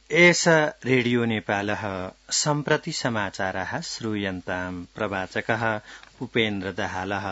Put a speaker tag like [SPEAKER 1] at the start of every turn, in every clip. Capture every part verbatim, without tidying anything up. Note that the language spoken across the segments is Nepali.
[SPEAKER 1] एष रेडियो नेपालः सम्प्रति समाचाराः श्रूयन्ताम् प्रवाचकः उपेन्द्र दाहालः।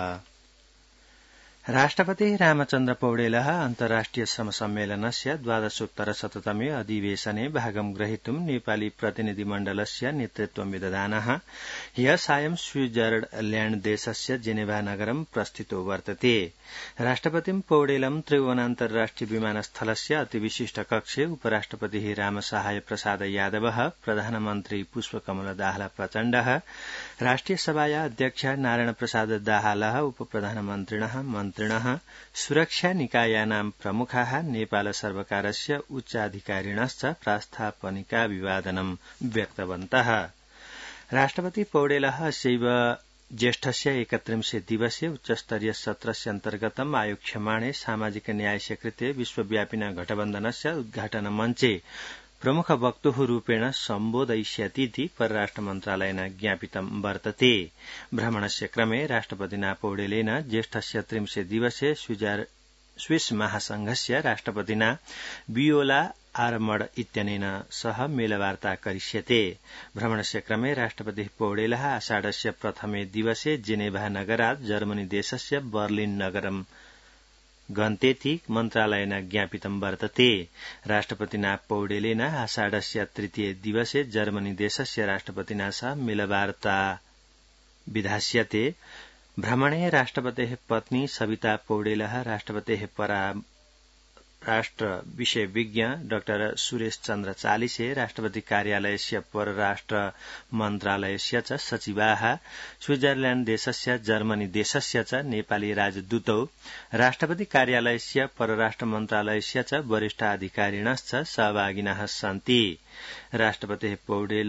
[SPEAKER 1] राष्ट्रपति रामचन्द्र पौडेलः अन्तर्राष्ट्रिय श्रम सम्मेलनस्य द्वादशोत्तरशततमे अधिवेशने भागं ग्रहीतुं नेपाली प्रतिनिधिमण्डलस्य नेतृत्वं विदधानः ह्यः सायं स्विट्जरलैण्ड देशस्य जेनेवा नगरं प्रस्थितो वर्तते। राष्ट्रपतिं पौडेलं त्रिभुवनान्तर्राष्ट्रिय विमानस्थलस्य अतिविशिष्ट कक्षे उपराष्ट्रपतिः रामसहाय प्रसाद यादवः, प्रधानमन्त्री पुष्पकमल दाहाल प्रचण्डः, राष्ट्रिय सभाया अध्यक्ष नारायण प्रसाद दाहालः, उपप्रधानमन्त्रिणः, मन्त्रिणः, सुरक्षा निकायानां प्रमुखाः, नेपाल सर्वकारस्य उच्चाधिकारिणश्च प्रास्तापनिकाभिवादनं व्यक्तवन्तः। राष्ट्रपति पौडेलः अस्यैव ज्येष्ठस्य एकत्रिंशे दिवसे उच्चस्तरीय सत्रस्य अन्तर्गतम् आयोक्ष्यमाणे सामाजिक न्यायस्य कृते विश्वव्यापिन गठबन्धनस्य उद्घाटन मञ्चे प्रमुख वक्तुः रूपेण सम्बोधयिष्यतीति परराष्ट्र मन्त्रालयेन ज्ञापितं वर्तते। भ्रमणस्य क्रमे राष्ट्रपतिना पौडेलेन ज्येष्ठस्य त्रिंशे दिवसे स्विस महासंघस्य राष्ट्रपतिना वियोला आरमड इत्यनेन सह मेलवार्ता करिष्यते। भ्रमणस्य क्रमे राष्ट्रपतिः पौडेलः आषाढस्य प्रथमे दिवसे जेनेभा नगरात् जर्मनी देशस्य बर्लिन नगरं गन्तेति मन्त्रालयेन ज्ञापितं वर्तते। राष्ट्रपतिना पौडेलेन आषाढस्य तृतीये दिवसे जर्मनी देशस्य राष्ट्रपतिना सह मेलवार्ता विधास्यते। भ्रमणे राष्ट्रपतेः पत्नी सविता पौडेलः, राष्ट्रपतेः परराष्ट्र विषय विज्ञ डाक्टर सुरेश चन्द्र चालिसे, राष्ट्रपति कार्यालयस्य परराष्ट्र मन्त्रालयस्य च सचिवाः, स्विट्जरलैण्ड देशस्य जर्मनी देशस्य च नेपाली राजदूतौ, राष्ट्रपति कार्यालयस्य परराष्ट्र मन्त्रालयस्य च वरिष्ठ अधिकारिणश्च सहभागिनः सन्ति। राष्ट्रपतिः पौडेल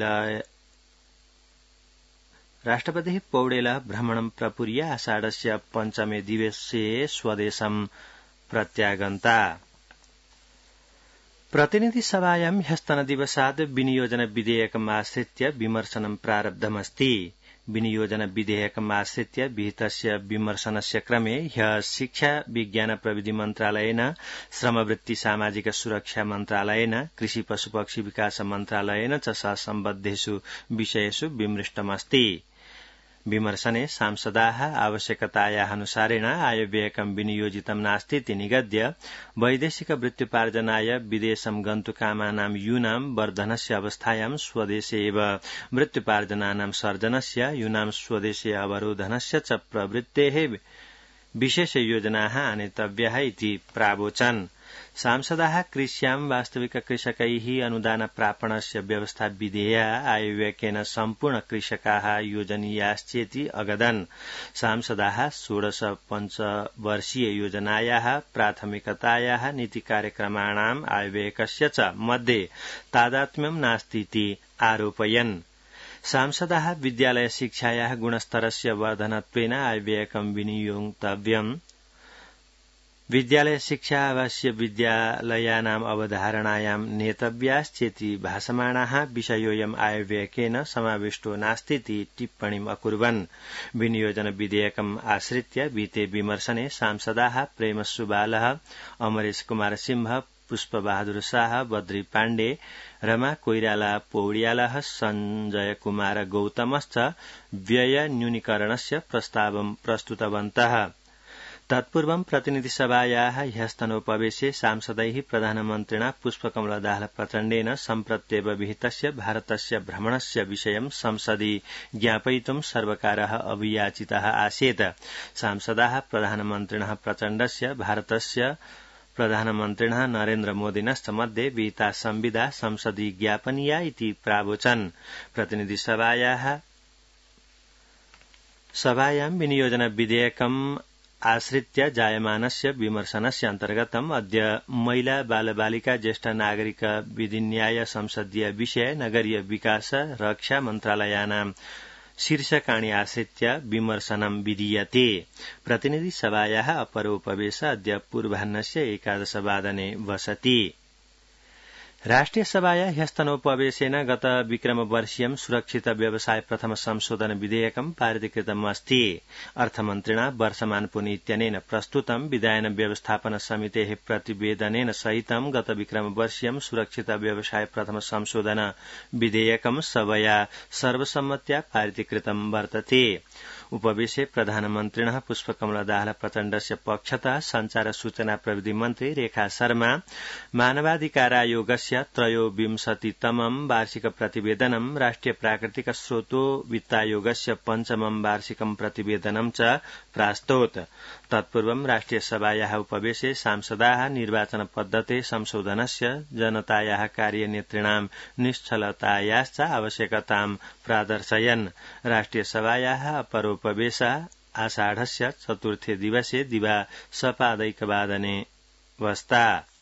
[SPEAKER 1] राष्ट्रपतिः पौडेलः भ्रमणं प्रपूर्य आषाढस्य पञ्चमे दिवसे स्वदेशं प्रत्यागन्ता। प्रतिनिधि सभायां ह्यस्तनदिवसाद् विनियोजन विधेयकम् आश्रित्य विमर्शनं प्रारब्धमस्ति। विनियोजन विधेयकम् आश्रित्य विहितस्य विमर्शनस्य क्रमे ह्यः शिक्षा विज्ञान प्रविधि मन्त्रालयेन, श्रमवृत्ति सामाजिक सुरक्षा मन्त्रालयेन, कृषि पशुपक्षी विकास मन्त्रालयेन च सह सम्बद्धेषु विषयेषु विमृष्टमस्ति। विमर्शने सांसदाः आवश्यकतायाः अनुसारेण आयव्ययकं विनियोजितं नास्तीति निगद्य वैदेशिक वृत्त्युपार्जनाय विदेशं गन्तुकामानां यूनां वर्धनस्य अवस्थायां स्वदेशे एव वृत्त्युपार्जनानां सर्जनस्य, यूनां स्वदेशे अवरोधनस्य च प्रवृत्तेः विशेष योजनाः आनेतव्याः इति प्रावोचन्। सांसदाः कृष्यां वास्तविक कृषकैः अनुदान प्रापणस्य व्यवस्था विधेया आयव्ययकेन सम्पूर्ण कृषकाः योजनीयाश्चेति अगदन्। सांसदाः षोडश पञ्चवर्षीय योजनायाः प्राथमिकतायाः नीतिकार्यक्रमाणाम् आयव्ययकस्य च मध्ये तादात्म्यं नास्तीति आरोपयन्। सांसदाः विद्यालय शिक्षायाः गुणस्तरस्य वर्धनत्वेन आयव्ययकं विनियोक्तव्यम्। विद्यालय शिक्षा अवश्य विद्यालयानाम् अवधारणायां नेतव्याश्चेति भासमाणाः विषयोऽयम् आयव्ययकेन समाविष्टो नास्तीति टिप्पणीम् अकुर्वन्। विनियोजन विधेयकम् आश्रित्य विहिते विमर्शने सांसदाः प्रेम सुबालः, अमरेश कुमार सिंह, पुष्प बहादुर शाह, बद्री पाण्डे, रमा कोइराला पौड्यालः, सञ्जय कुमार गौतमश्च व्यय न्यूनीकरणस्य प्रस्तावं प्रस्तुतवन्तः। तत्पूर्वं प्रतिनिधि सभायाः ह्यस्तनोपवेशे सांसदैः प्रधानमन्त्रिणा पुष्पकमल दाहाल प्रचण्डेन सम्प्रत्येव विहितस्य भारतस्य भ्रमणस्य विषयं संसदि ज्ञापयितुं सर्वकारः अभियाचितः आसीत्। सांसदाः प्रधानमन्त्रिणः प्रचण्डस्य भारतस्य प्रधानमन्त्रिणः नरेन्द्र मोदिनश्च मध्ये विहिता संविदा संसदि ज्ञापनीया इति प्रावोचन्। प्रतिनिधि सभायाः सभायां विनियोजन विधेयकम् आश्रित्य जायमानस्य विमर्शनस्य अन्तर्गतम् अद्य महिला बालबालिका ज्येष्ठ नागरिक विधिन्याय संसदीय विषय नगरीय विकास रक्षा मन्त्रालयानां शीर्षकाणि आश्रित्य विमर्शनं विधीयते। प्रतिनिधि सभायाः अपरोपवेश अद्य पूर्वाह्नस्य एकादशवादने वसति। राष्ट्रिय सभाया ह्यस्तनोपवेशेन गत विक्रमवर्षीयं सुरक्षित व्यवसाय प्रथम संशोधन विधेयकं पारितीकृतमस्ति। अर्थमन्त्रिणा वर्षमानपुनि इत्यनेन प्रस्तुतं विधायन व्यवस्थापन समितेः प्रतिवेदनेन सहितं गत विक्रमवर्षीयं सुरक्षित व्यवसाय प्रथम संशोधन विधेयकं सभया सर्वसम्मत्या पारितीकृतं वर्तते। उपवेशे प्रधानमन्त्रिणः पुष्पकमल दाहाल प्रचण्डस्य पक्षतः संचार सूचना प्रविधि मन्त्री रेखा शर्मा मानवाधिकारायोगस्य त्रयोविंशतितमं वार्षिक प्रतिवेदनं राष्ट्रिय प्राकृतिक स्रोतो वित्तायोगस्य पञ्चमं वार्षिकं प्रतिवेदनं च प्रास्तोत्। तत्पूर्वं राष्ट्रिय सभायाः उपवेशे सांसदाः निर्वाचन पद्धते संशोधनस्य जनतायाः कार्यनेतॄणां निश्चलतायाश्च आवश्यकतां प्रादर्शयन्। राष्ट्रिय सभायाः अपरोपवेशः आषाढस्य चतुर्थे दिवसे दिवा सपादैकवादने वस्ता।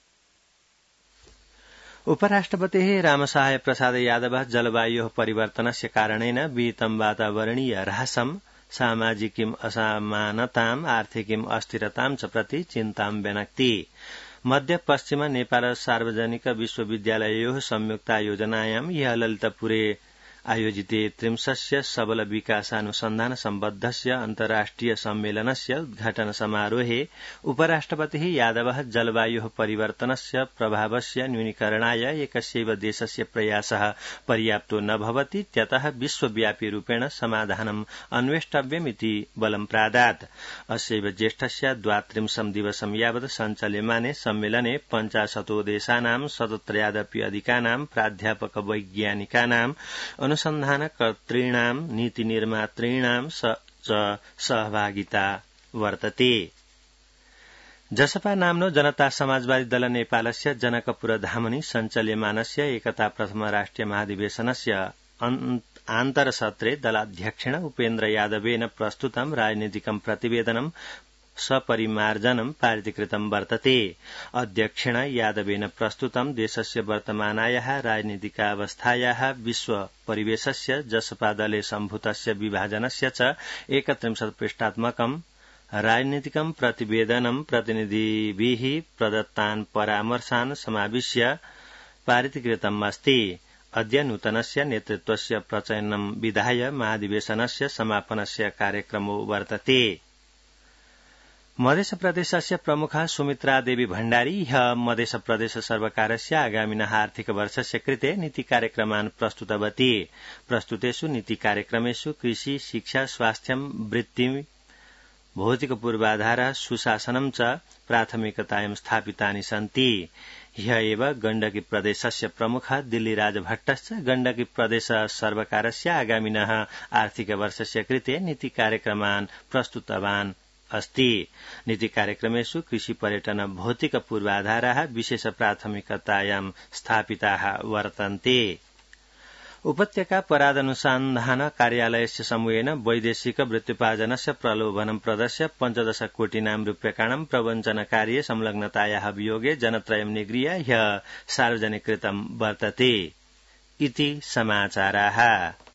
[SPEAKER 1] उपराष्ट्रपतेः रामसहाय प्रसाद यादवः जलवायोः परिवर्तनस्य कारणेन विहितं वातावरणीय ह्रासं सामाजिकीम् असमानताम् आर्थिकीम् अस्थिरतां च प्रति चिन्तां व्यनक्ति। मध्य पश्चिम नेपाल सार्वजनिक विश्वविद्यालयोः संयुक्तायोजनायां ह्यः ललितपुरे आयोजिते त्रिंशस्य सबल विकासानुसन्धान सम्बद्धस्य अन्तर्राष्ट्रिय सम्मेलनस्य उद्घाटन समारोहे उपराष्ट्रपतिः यादवः जलवायोः परिवर्तनस्य प्रभावस्य न्यूनीकरणाय एकस्यैव देशस्य प्रयासः पर्याप्तो न भवति, त्यतः विश्वव्यापी रूपेण समाधानम् अन्वेष्टव्यमिति बलं प्रादात्। अस्यैव ज्येष्ठस्य द्वात्रिंशं दिवसं यावत् सञ्चाल्यमाने सम्मेलने पञ्चाशतो देशानां शतत्रयादपि अधिकानां प्राध्यापक वैज्ञानिकानां अनुसन्धानकर्तॄणां नीतिनिर्मातॄणां च सहभागिता वर्तते। जसपा नाम्नो जनता समाजवादी दल नेपालस्य जनकपुरधामनि सञ्चाल्यमानस्य एकता प्रथम राष्ट्रिय महाधिवेशनस्य आन्तरसत्रे दलाध्यक्षेण उपेन्द्र यादवेन प्रस्तुतं राजनीतिकं प्रतिवेदनं सपरिमार्जनं पारितीकृतं वर्तते। अध्यक्षेण यादवेन प्रस्तुतं देशस्य वर्तमानायाः राजनीतिकावस्थायाः विश्व परिवेशस्य जसपा दले सम्भूतस्य विभाजनस्य च एकत्रिंशत् पृष्ठात्मकं राजनीतिकं प्रतिवेदनं प्रतिनिधिभिः प्रदत्तान् परामर्शान् समाविश्य पारितीकृतम् अस्ति। अद्य नूतनस्य नेतृत्वस्य प्रचयनं विधाय महाधिवेशनस्य समापनस्य कार्यक्रमो वर्तते। मध्य प्रदेशस्य प्रमुखा सुमित्रा देवी भण्डारी ह्यः मध्य प्रदेश सर्वकारस्य आगामिनः आर्थिक वर्षस्य कृते नीति कार्यक्रमान् प्रस्तुतवती। प्रस्तुतेषु नीति कार्यक्रमेषु कृषि, शिक्षा, स्वास्थ्यं, वृत्ति, भौतिक पूर्वाधार, सुशासनं च प्राथमिकतायां स्थापितानि सन्ति। ह्यः एव गण्डकी प्रदेशस्य प्रमुखः दिल्ली राजभट्टश्च गण्डकी प्रदेश सर्वकारस्य आगामिनः आर्थिक वर्षस्य कृते नीति कार्यक्रमान् प्रस्तुतवान् अस्ति। नीति कार्यक्रमेषु कृषि, पर्यटन, भौतिक पूर्वाधाराः विशेष प्राथमिकतायां स्थापिताः वर्तन्ते। उपत्यका अपराधानुसन्धान कार्यालयस्य समूहेन वैदेशिक वृत्त्योपार्जनस्य प्रलोभनं प्रदर्श्य पञ्चदश कोटिनां रूप्यकाणां प्रवञ्चनकार्ये संलग्नतायाः अभियोगे जनत्रयं निगृह्य ह्यः सार्वजनिकृतं वर्तते इति समाचाराः।